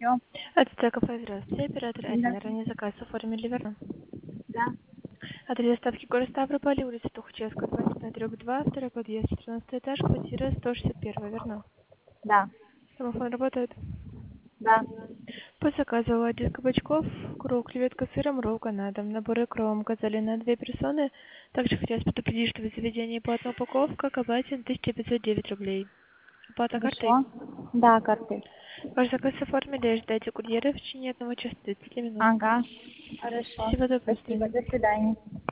Алло. Это кафе, здравствуйте. Оператор 1. Здравствуйте. Ранее заказ оформили, верно? Да. Адрес доставки город Ставрополь, улица Тухачевская, 25/2, второй подъезд, 14 этаж, квартира 161, верно? Да. Домофон работает. Да. По заказу оладьи кабачков, круг, креветка с сыром, роллка на дом, наборы кром, газали на 2 персоны. Также хотелось предупредить, что в заведении платная упаковка, кабатин 1509 рублей. Оплата картой. Хорошо. Да, карты. Ваш заказ оформили, ждайте курьера в течение 1 часа 30 минут. Ага. Хорошо. Всего доброго, до Спасибо. свидания. До свидания.